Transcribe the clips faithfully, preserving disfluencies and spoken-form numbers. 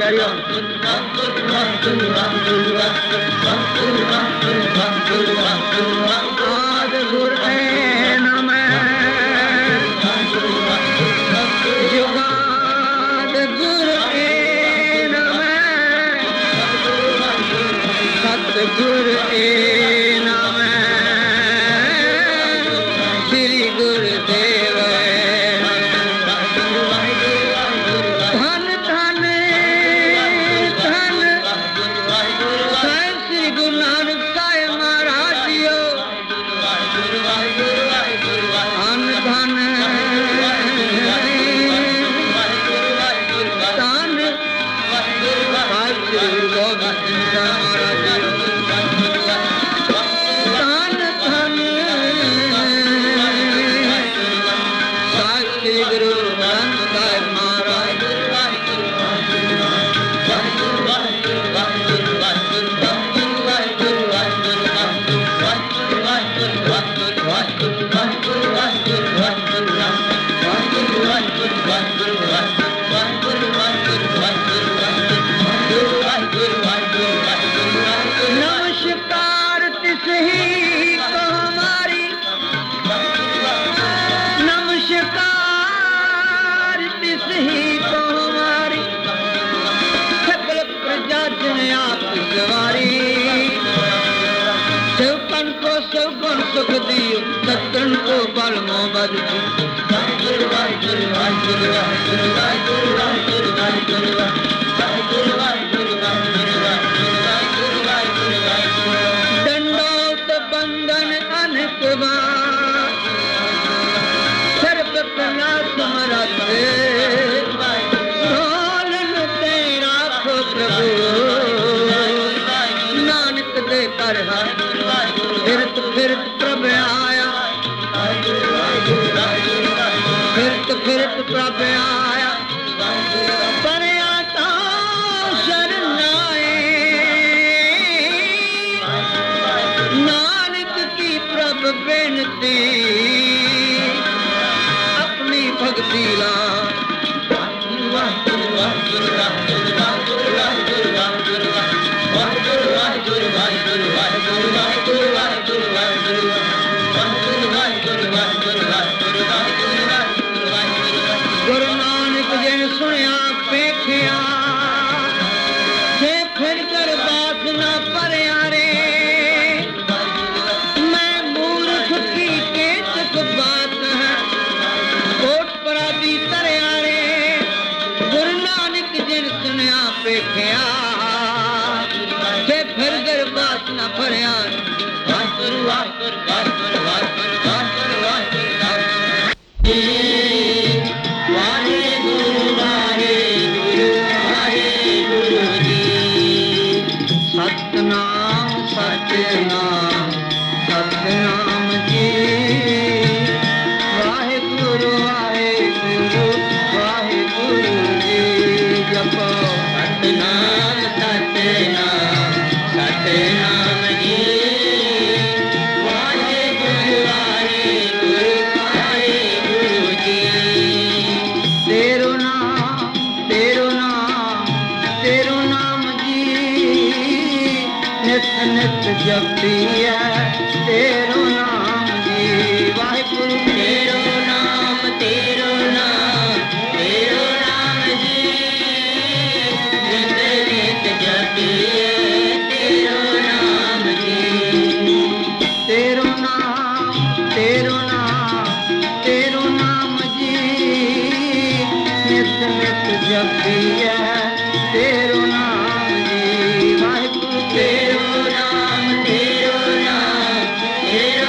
दंडोत बंधन अनक बार सरबत ना समरत ढोलन तेरा खो प्रभु नानक दे कर फिरत फिरत प्रभ आया फिरत फिरत प्रभ आया पर आता शरणाए नानक की प्रभ बेनती अपनी भक्ति ला गुरु नानक जिन सुनिया पेखिया जे फिर कर बात ना परया रे मैं मूर्ख की केतक बात है कोट परादी तरया रे गुरु नानक जिन सुनिया पेखिया जे फिर कर बात ना परया वाहिगुरु वाहिगुरु वाहिगुरु वाहिगुरु वाहिगुरु सतनाम सतनाम सतनाम जी वाहिगुरु वाहिगुरु वाहिगुरु जी जपो सतनाम सतनाम सतनाम जी वाहिगुरु वाहिगुरु वाहिगुरु जी तेरो नाम तेरो नाम तेरो नाम जी नित नित जपिया तेरो नाम जी वाहिगुरु तेरो नाम तेरो नाम तेरो नाम जी नित नित जपिया तेरो नाम जी तेरो नाम तेरो नाम तेरो नाम जी नित नित जपिया तेरो नाम जी वाहिगुरु तेरो नाम तेरो नाम तेरो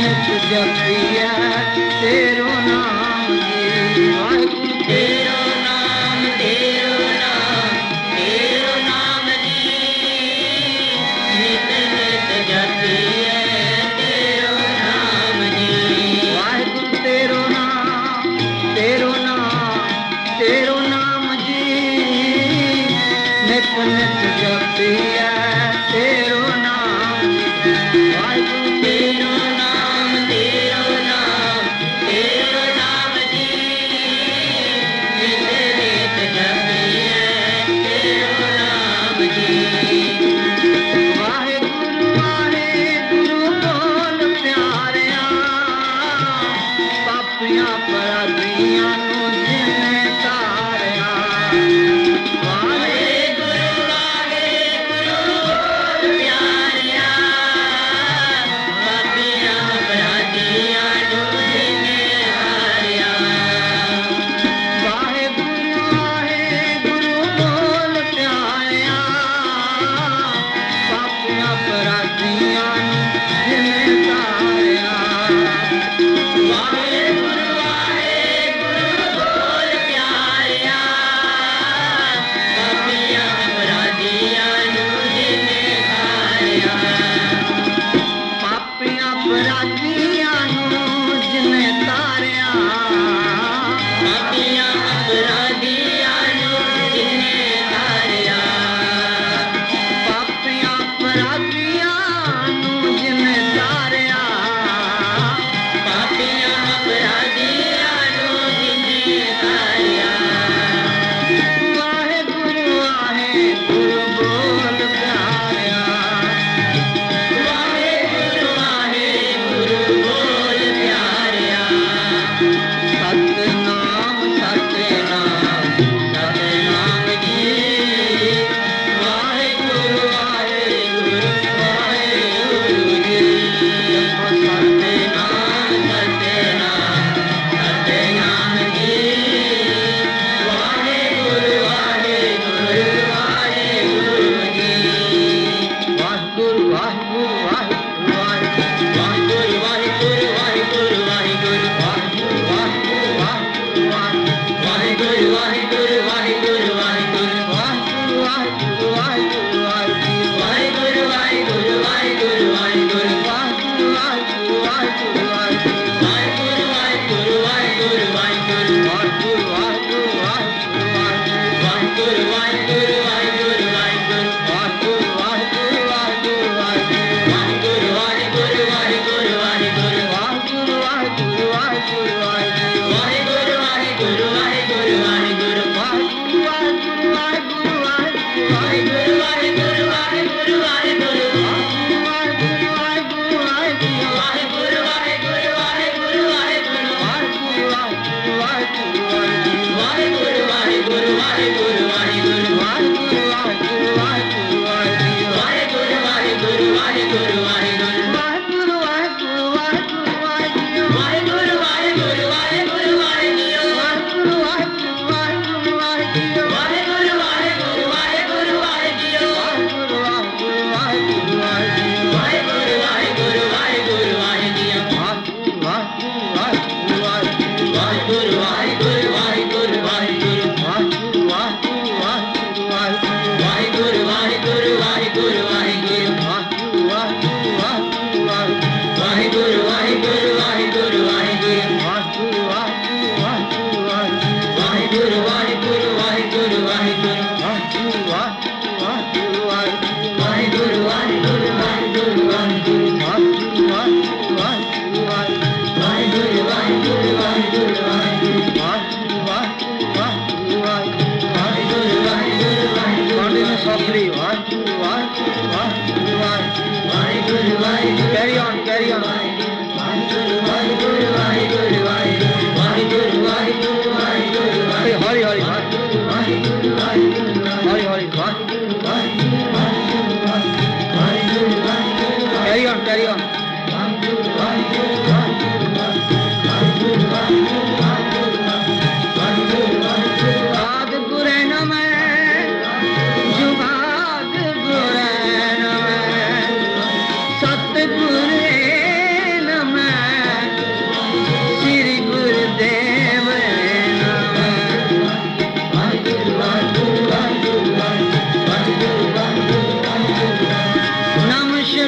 ਨਿਤ ਜਪੀਐ ਤੇਰੋ ਨਾਮ ਜੀ। ਵਾਹਿਗੁਰੂ ਤੇਰੋ ਨਾਮ ਤੇਰੋ ਨਾਮ ਤੇਰੋ ਨਾਮ ਜੀ। ਨਿਤ ਨਿਤ ਜਪੀਐ ਤੇਰੋ ਨਾਮ ਜੀ। ਵਾਹਿਗੁਰੂ ਤੇਰੋ ਨਾਮ ਤੇਰੋ ਨਾਮ ਤੇਰੋ ਨਾਮ ਜੀ। ਨਿਤ ਨਿਤ ਜਪੀਐ ਤੇਰੋ ਨਾਮ ਜੀ। ਵਾਹਿਗੁਰੂ ਤੇਰੋ ਨਾਮ ਤੇਰੋ ਨਾਮ ਤੇਰੋ ਨਾਮ ਜੀ। ਨਿਤ ਨਿਤ ਜਪੀਐ ਤੇਰੋ ਨਾਮ ਜੀ। ਵਾਹਿਗੁਰੂ ਵਾਹਿਗੁਰੂ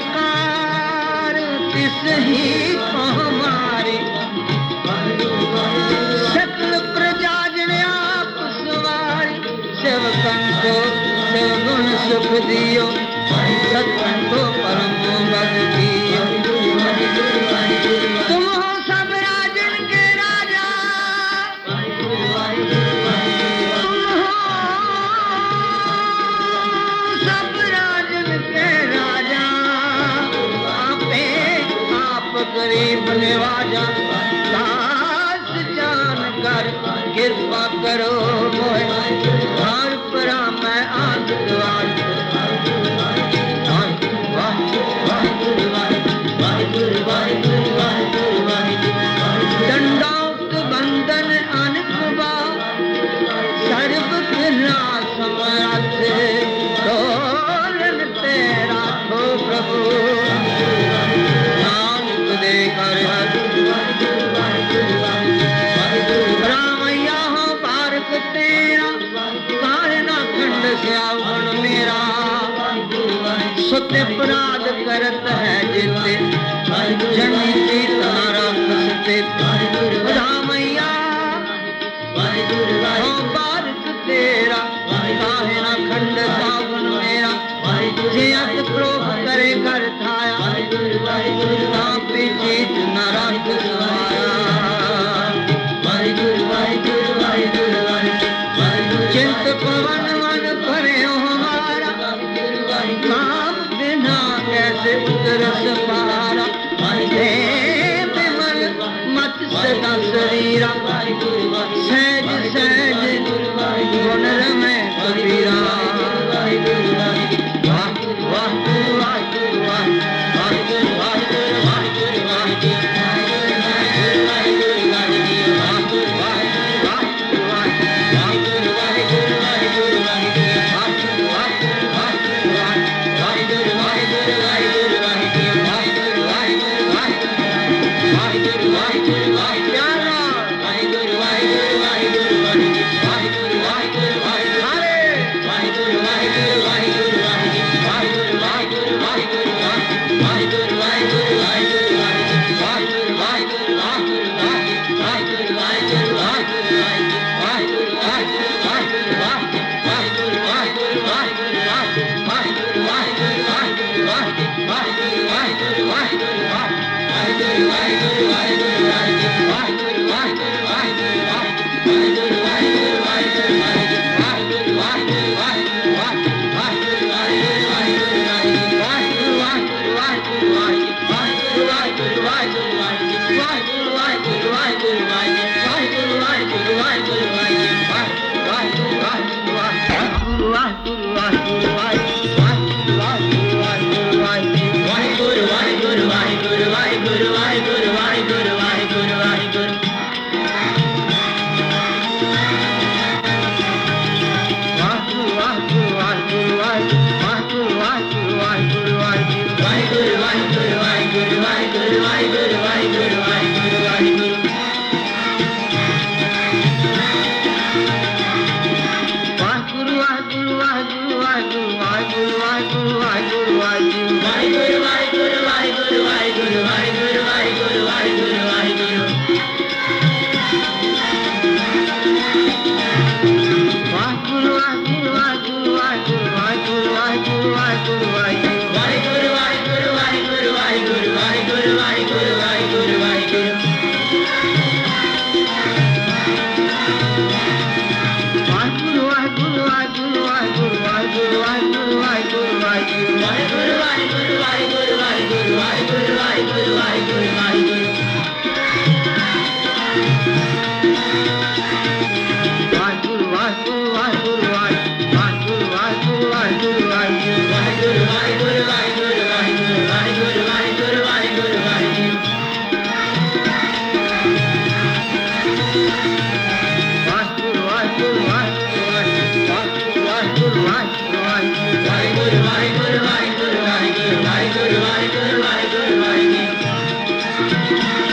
संस्कार तिस ही को हमारे सकल प्रजा जन आप सवारी सेवकन को सेवगुण सुख दियो सत्संग को परम बल दियो तुम हो सब राजन के राजा तुम हो सब राजन के राजा आपे आप गरीब निवाजा दास जान कर कृपा करो मोहे हार परा मैं आंख द्वार दंडौत बंधन अनकुबा सर्व बिना समर्थ डोलन तेरा हो प्रभु नानक दे कर रामैया हो पारक तेरा काहे ना खंड श्यावन मेरा सत्य अपराध करत है जिते जनी चीत नारा कसते रामैया हो पारक तेरा काहे ना खंड श्यावन मेरा जे अत क्रोध करे कर थाया तापी चीत नारा कसवाया चिंत पवन मन भरे हमारा काम बिना कैसे उतरस पारा हे विमल मत सदा शरीरा सहज सहज गुण रमे कबीरा वाह वाह वाह वाह Bye.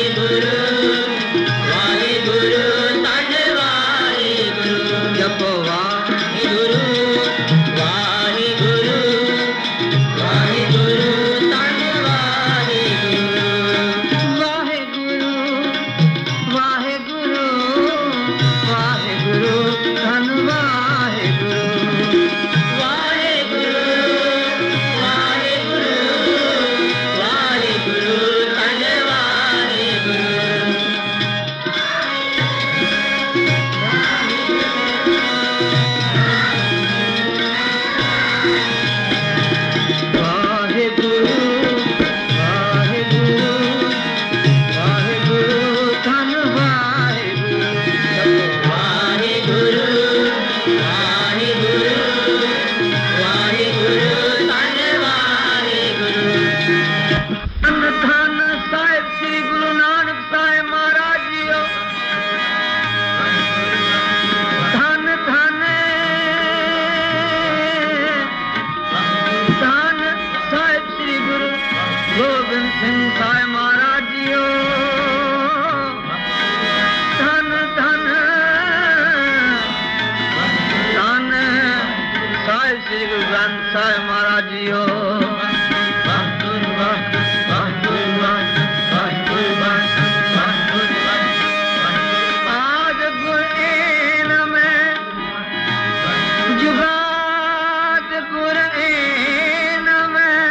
ਸਾਹਿਬ ਮਹਾਰਾਜ ਜੀਓ। ਆਦ ਗੁਰ ਏਨ ਮੈਂ ਜੁਗਾਦ ਗੁਰ ਏਨ ਮੈਂ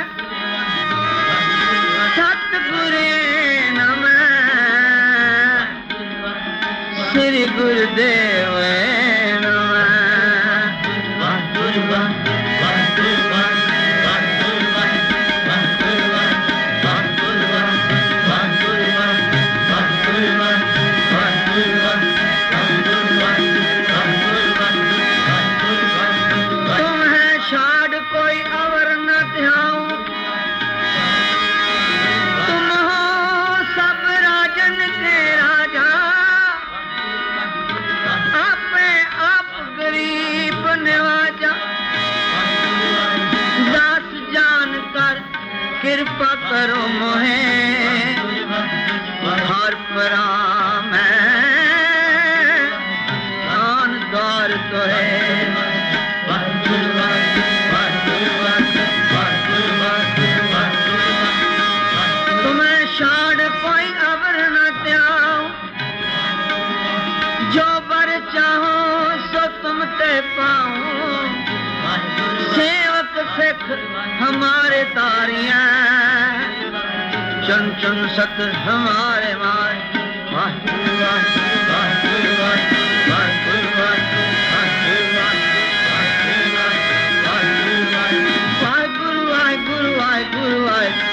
ਸਤ ਗੁਰ ਏਨ ਮੈਂ ਸ੍ਰੀ ਗੁਰਦੇਵ ਏਨ कृपा करो मोहे हर परा मैं आन द्वार तो है। तुम्हें शाड़ कोई अवर न त्याओ जो बर चाहो सो तुम ते पाओ। सेवक सिख हमारे तारियां चन चन सत हमारे मार। वाहिगुरु वाहिगुरु वाहिगुरु वाहिगुरु वाहिगुरु वाहिगुरु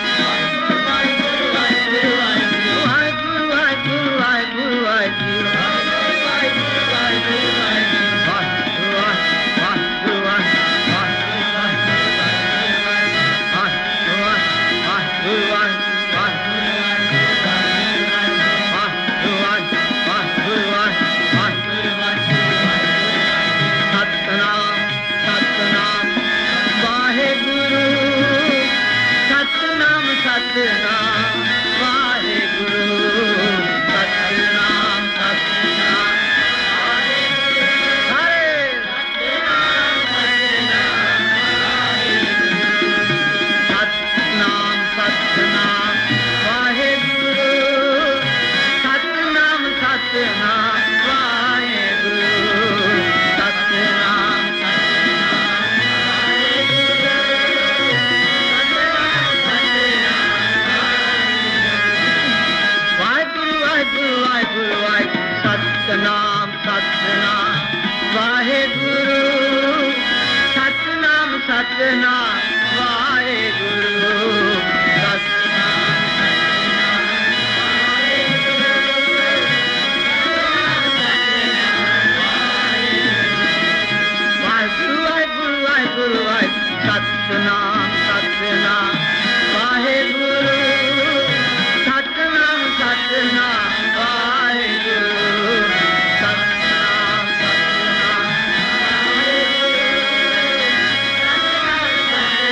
सतनाम सतनाम वाहेगुरु सतनाम सतनाम वाहेगुरु वाहेगुरु वाहेगुरु सतनाम सतनाम वाहेगुरु सतनाम सतनाम वाहेगुरु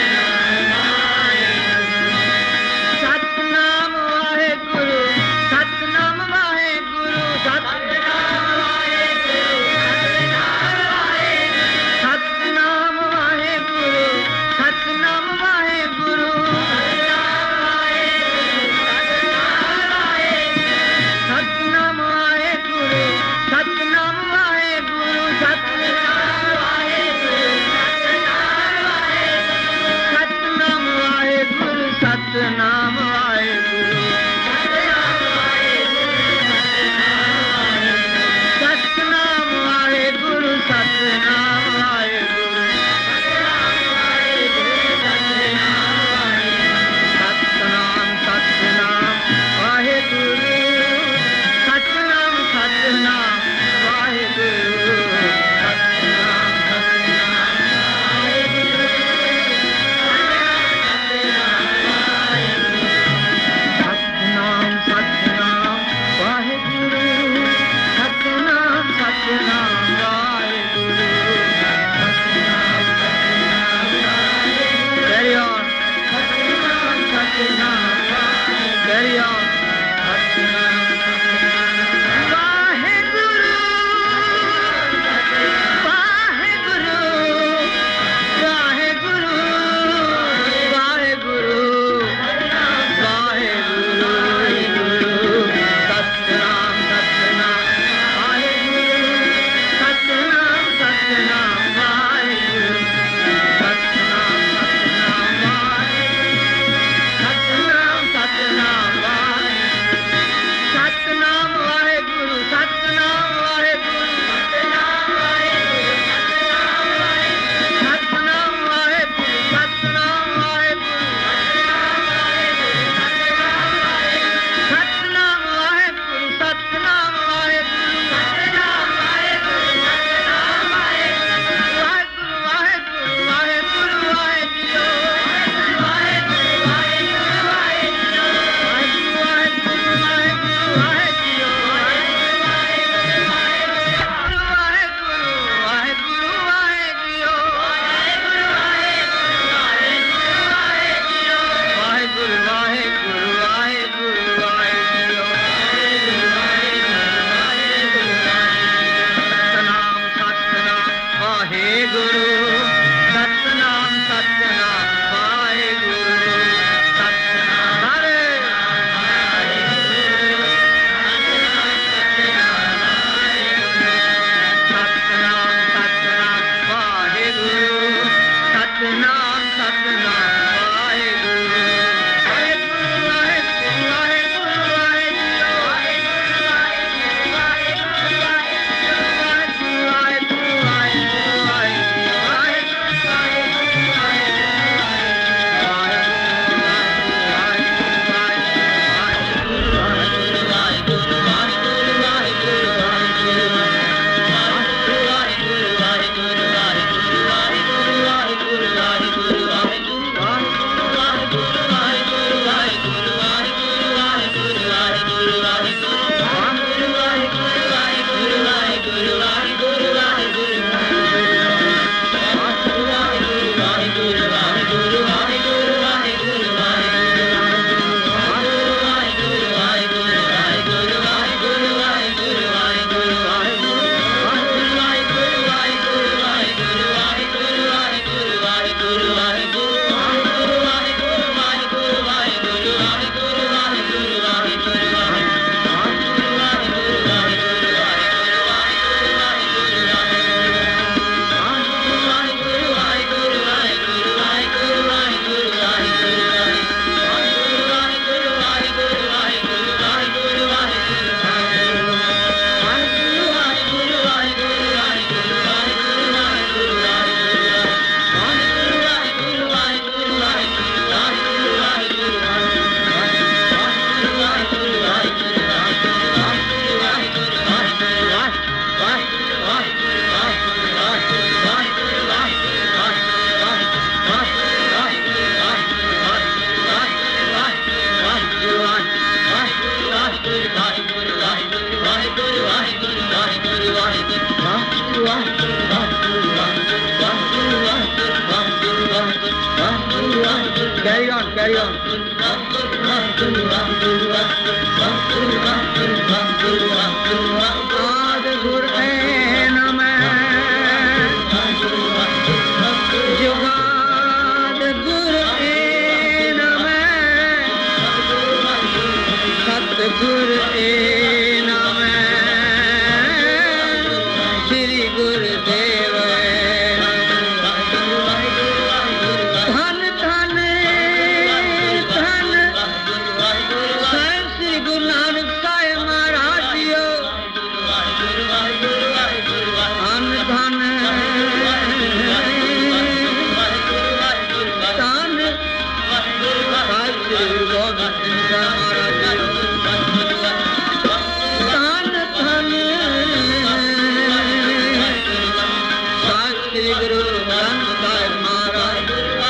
ਹਰਿ ਓਮ ਆਦ ਗੁਰ ਏ ਨਮੈ ਜੁਗਾਦ ਗੁਰ ਏ ਨਮੈ ਸਤ ਗੁਰ ਏ ਨਮੈ ਸ੍ਰੀ ਗੁਰਦੇਵ ਧੰਨ ਧੰਨ ਧੰਨ ਸਾਹਿਬ ਸ੍ਰੀ ਗੁਰੂ ਨਾਨਕ ਸਾਹਿਬ ਮਹਾਰਾਜ ਜੀਓ ਧੰਨ ਧੰਨ ਧੰਨ ਸਾਹਿਬ ਸ੍ਰੀ ਗੁਰੂ ਗੋਬਿੰਦ ਸਿੰਘ ਸਾਹਿਬ ਮਹਾਰਾਜ ਜੀਓ ਧੰਨ ਧੰਨ ਸਾਹਿਬ ਸ੍ਰੀ ਗੁਰੂ ਗ੍ਰੰਥ ਸਾਹਿਬ ਮਹਾਰਾਜ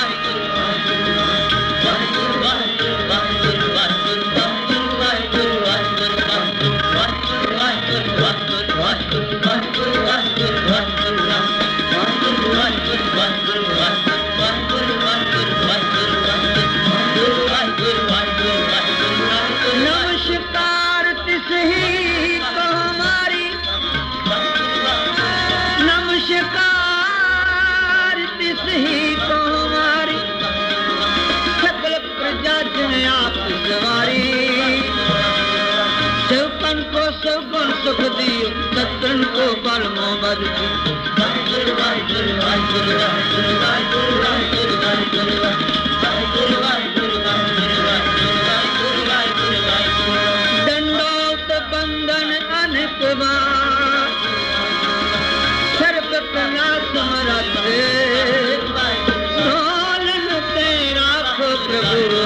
नमस्कार तिसही को हमारी नमस्कार तिसही को हमारी सकल प्रजा जिन आप सवारी सौकन को सौगुण सुख दियो सत्तन को बल मोहम्मद दंडोत बंधन अनेक बार सर्प कला समरथ ढोलन ते राखो प्रभु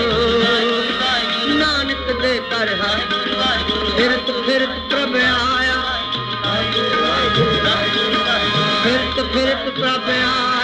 नानक दे कर फिरत फिरत प्रभ आया फिरत फिरत प्रभ आया